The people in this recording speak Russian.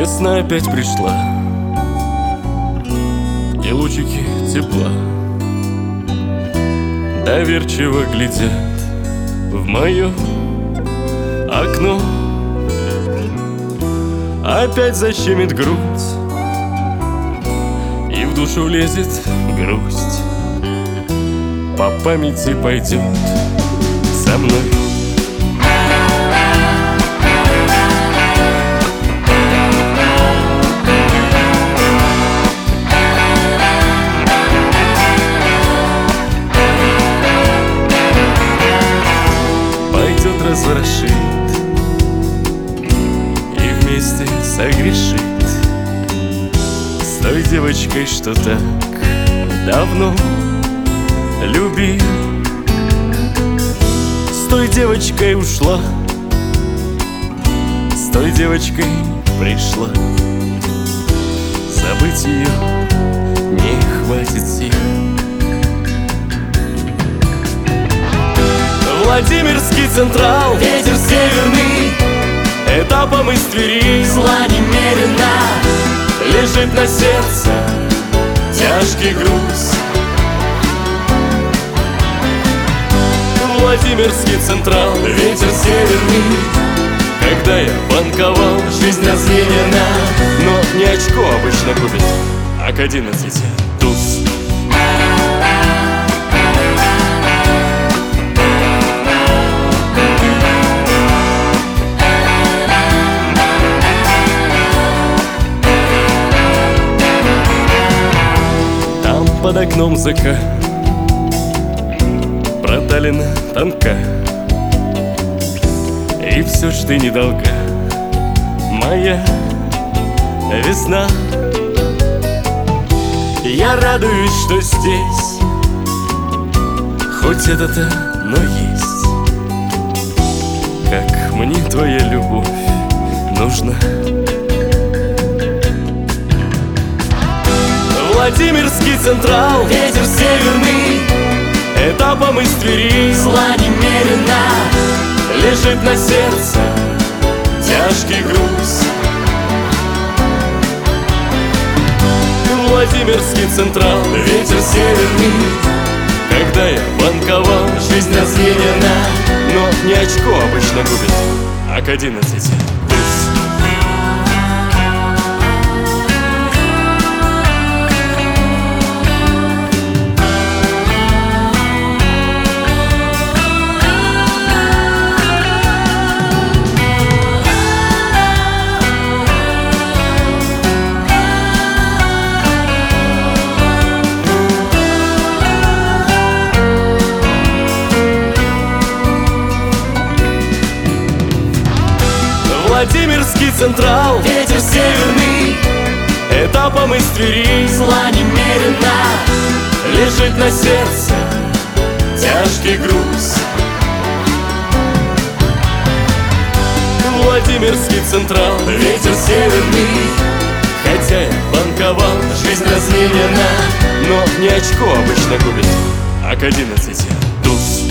Весна опять пришла, и лучики тепла доверчиво глядят в мое окно. Опять защемит грудь, и в душу влезет грусть. По памяти пойдет со мной. Пойдет, разворошит и вместе согрешит с той девочкой, что так давно любил. С той девочкой ушла, с той девочкой пришла. Забыть ее не хватит сил. Владимирский Централ, ветер северный, этапом из Твери, зла немерено, лежит на сердце тяжкий груз. Владимирский Централ, ветер северный, когда я банковал, жизнь разменена, но не очко обычно купит, а к 11 туз. Там под окном закат, проталина тонка, и все ж ты недолга, моя весна. Я радуюсь, что здесь хоть это-то, но есть. Как мне твоя любовь нужна. Владимирский Централ, ветер северный, этапом из Твери, зла немерено, лежит на сердце тяжкий груз. Владимирский Централ, ветер северный, когда я банковал, жизнь разменена, но не очко обычно купит, а к 11 туз. Владимирский Централ, ветер северный, этапом из Твери, зла немерено, лежит на сердце тяжкий груз. Владимирский Централ, ветер северный, хотя я банковал, жизнь разменена, но не очко обычно купит, а к 11 туз.